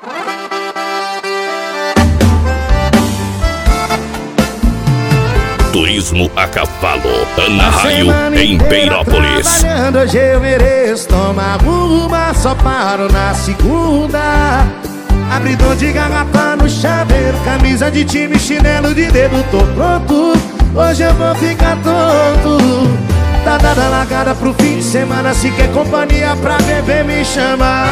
Turismo a cavalo, Ana Raio, em Peirópolis. Trabalhando, hoje eu mereço tomar uma, só paro na segunda. Abridor de garrafa no chaveiro, camisa de time, chinelo de dedo, tô pronto. Hoje eu vou ficar tonto. Tá dada largada pro fim de semana, se quer companhia pra beber me chama.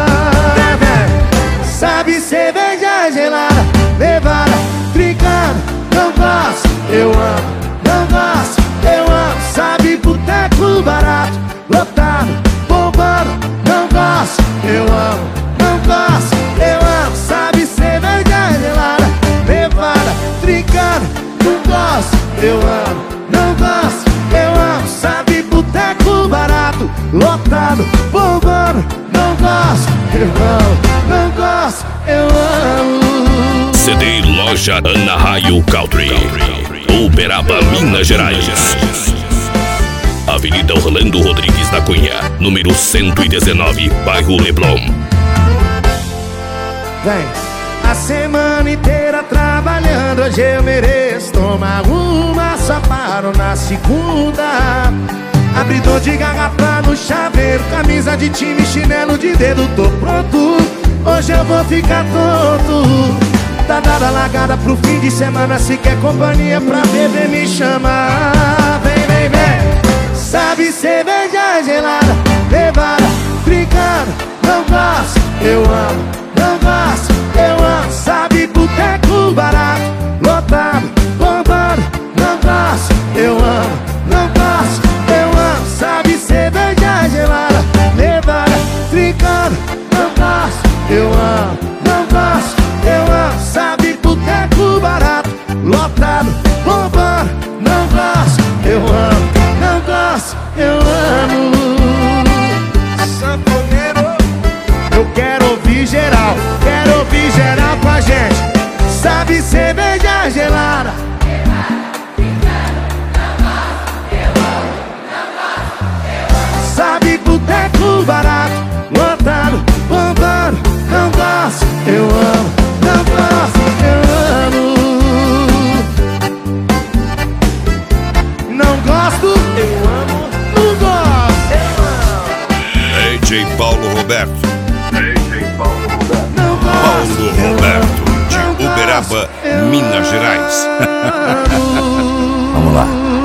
Sabe cerveja gelada, levada, trincada, não gosto, eu amo, não gosto, eu amo. Sabe boteco barato, lotado, bombando, não gosto, eu amo, não gosto, eu amo. Sabe cerveja gelada, levada, trincada, não gosto, eu amo, não gosto, eu amo. Sabe boteco barato, lotado, bombando, não gosto, eu amo, não gosto, eu amo. CD Loja Ana Raio Country, Uberaba, Minas Gerais. Avenida Orlando Rodrigues da Cunha, número 119, bairro Leblon. Vem, a semana inteira trabalhando, hoje eu mereço tomar uma, só paro na segunda. Abridor de garrafa no chaveiro, camisa de time, chinelo de dedo, tô pronto. Hoje eu vou ficar tonto. Tá dada largada pro fim de semana, se quer companhia pra beber me chama. Vem, vem, vem. Sabe cerveja gelada, levada, trincada, não gosto, eu amo, não gosto, eu amo. Sabe boteco barato, lotado, bombado, não gosto, eu amo, não gosto, eu amo. Sabe cerveja gelada, levada, trincada, não gosto, eu amo, não gosto, eu amo. Sabe boteco barato, lotado, bombando, não gosto, eu amo, não gosto, eu amo. Sanfoneiro, eu quero ouvir geral com a gente. Sabe cerveja gelada, sabe boteco barato, lotado, bombando, não gosto, eu amo, não gosto, eu amo. Não gosto, eu amo, não gosto, eu amo. DJ Paulo Roberto. Não gosto, Paulo Roberto, de Uberaba, Minas Gerais. Vamos lá.